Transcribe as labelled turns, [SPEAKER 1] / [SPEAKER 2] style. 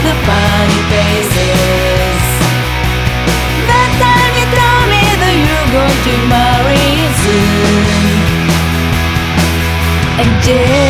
[SPEAKER 1] the funny faces. That time you told me that you're going to marry soon. And yeah,